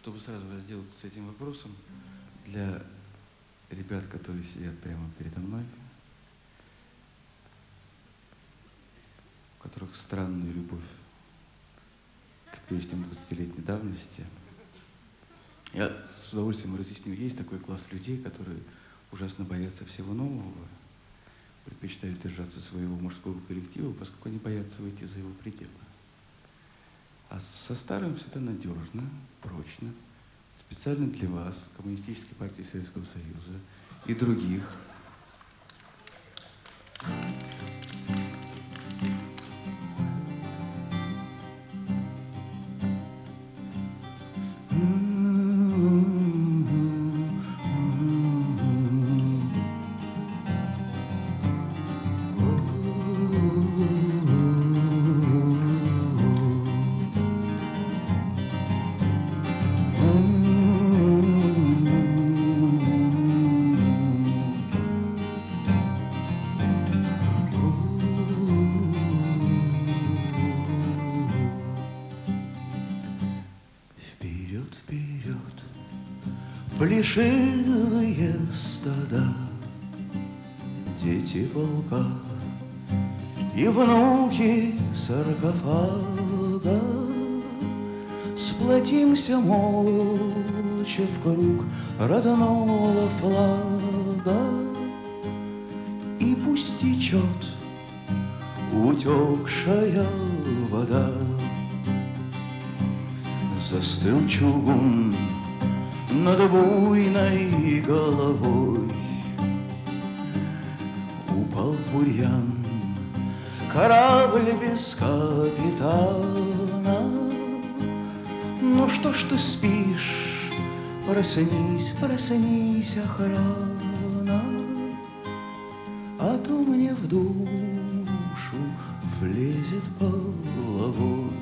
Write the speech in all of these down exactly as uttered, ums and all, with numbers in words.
чтобы сразу разделаться с этим вопросом, для ребят, которые сидят прямо передо мной, у которых странная любовь к песням двадцатилетней давности, я с удовольствием разъясню. Есть такой класс людей, которые ужасно боятся всего нового, предпочитают держаться своего мужского коллектива, поскольку они боятся выйти за его пределы. А со старым всегда надежно, прочно, специально для вас, Коммунистической партии Советского Союза и других. Плешивые стада, дети полка и внуки саркофага, сплотимся молча в круг родного флага, и пусть течет утекшая вода. Застыл чугун над буйной головой, упал в бурьян корабль без капитана. Ну что ж ты спишь, проснись, проснись, охрана, а то мне в душу влезет головой.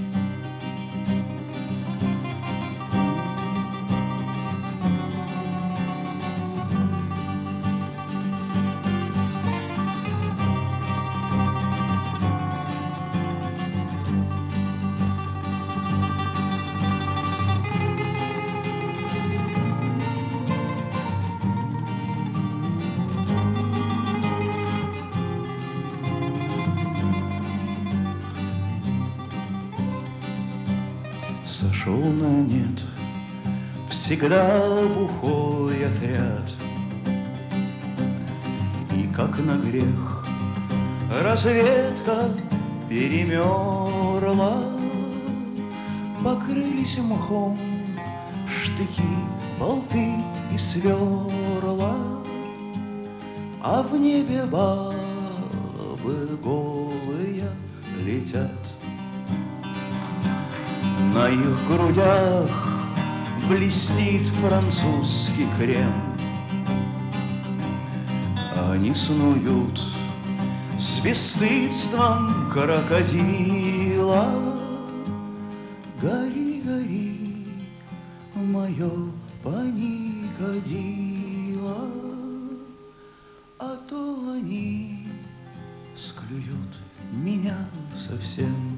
Сошел на нет всегда бухой отряд, и как на грех разведка перемерла, покрылись мхом штыки, болты и сверла, а в небе бабы голые летят. На их грудях блестит французский крем. Они снуют с бесстыдством крокодила. Гори, гори, мое паникадило, а то они склюют меня совсем.